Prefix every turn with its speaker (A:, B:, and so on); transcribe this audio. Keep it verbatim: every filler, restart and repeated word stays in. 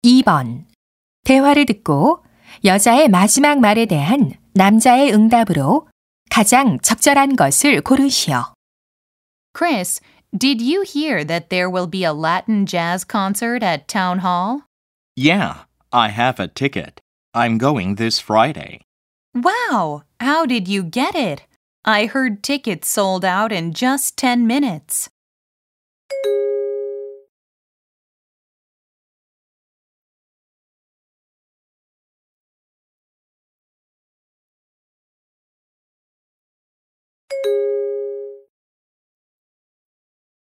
A: 이 번. 대화를 듣고 여자의 마지막 말에 대한 남자의 응답으로 가장 적절한 것을 고르시오.
B: Chris, did you hear that there will be a Latin jazz concert at Town Hall?
C: Yeah, I have a ticket. I'm going this Friday.
B: Wow! How did you get it? I heard tickets sold out in just ten minutes.